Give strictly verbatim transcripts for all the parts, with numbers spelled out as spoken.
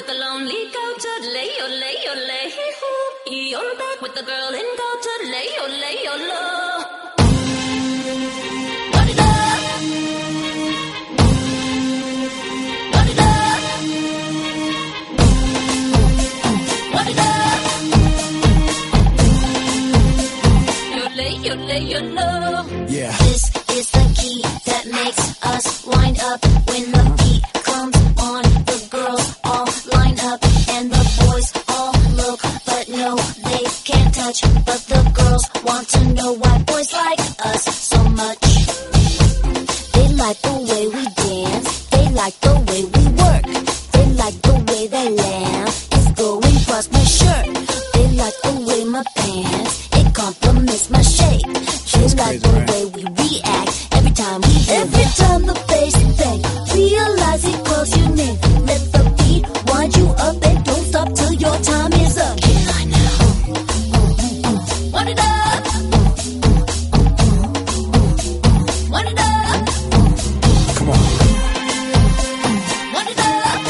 the lonely goat, lay, oh, lay, oh, lay, hoo. You're back with the girl in goat, lay, oh, lay, oh, low. Run it up. Run it up. Run it up. You lay, you lay, you low. Yeah. This is the key that makes us wind up when the beat comes on. The girls all line up and the boys all look, but no, they can't touch. But the girls want to know why boys like us so much. They like the way we dance, they like the way we work, they like the way that laugh is going across my shirt. They like the way my pants, it compliments my shape. They like the way we react every time we hear Every it. time the bass bang, realize it calls your name. Let the beat wind you up and don't stop till your time is up. Get in line now. Run it up. Run it up. Come on. Run it up.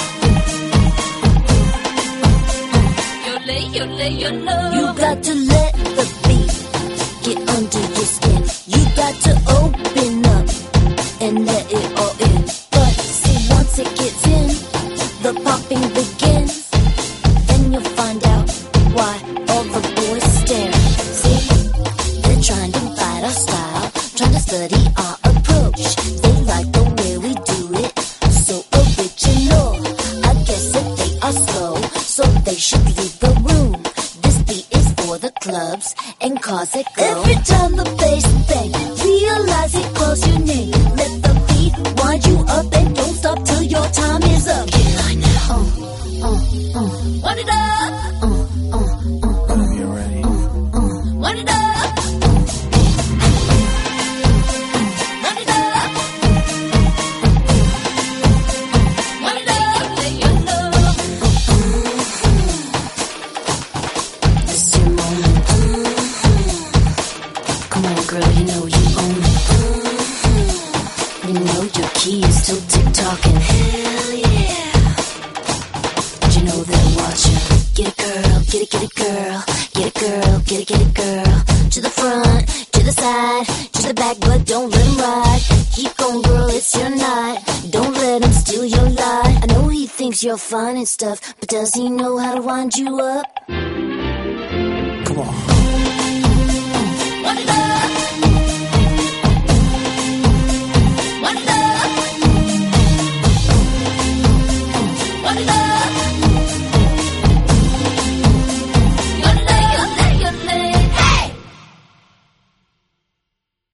You lay, you lay, you low. You got to let the beat get under your skin. You got to open up and let it all in. But see, once it gets in, the popping begins. Then you'll find out why all the boys stare. See, they're trying to bite our style, trying to study our approach. They like the way we do it, so original. I guess that they are slow, so they should leave the room. This beat is for the clubs and cars that go. Every time the bass bang, realize it calls your name. Let the beat wind you up and don't stop till your time is up. Get in line now. Uh, uh, uh, Run it up. uh, uh, uh, uh, Get ready. Run it up. Run it up. Run it up. Lay your low. This is your moment. Come on, girl, you know you own it. You know your key is still tick-tocking. Hell yeah. Did you know they're watching? Get it, girl, get it, get it, girl. Get it, girl, get it, get it, girl. To the front, to the side, to the back, but don't let him ride. Keep going, girl, it's your night. Don't let him steal your light. I know he thinks you're fine and stuff, but does he know how to wind you up? Come on. Run it up. Run it up. Run it up.